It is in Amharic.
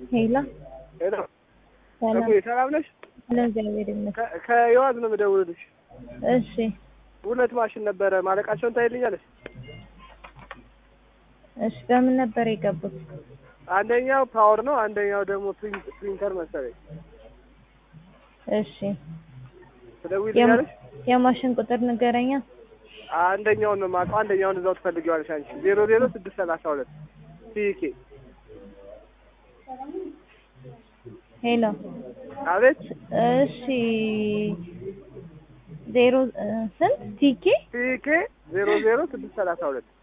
ሄሎ ሄሎ ሰላም ሰላም ነሽ? ለእግዚአብሔር ይመስገን። ከየዋዝ ነው የምደውልልሽ። እሺ ሁለት ማሽን ነበረ ማለቃቸውን ታይልኛለሽ? እሺ በምን ነበር የገቡት? አንደኛው ፓወር ነው፣ አንደኛው ደግሞ ፕሪንተር መሰለኝ። እሺ ትደውይልኛለሽ? የማሽን ቁጥር ንገረኛ። አንደኛውን ነው የማውቀው፣ አንደኛውን እዛው ትፈልጊዋለሽ አንቺ። 00632 ሲኬ። ሄሎ አቤት። እሺ ዜሮ ስንት ሲኬ 00632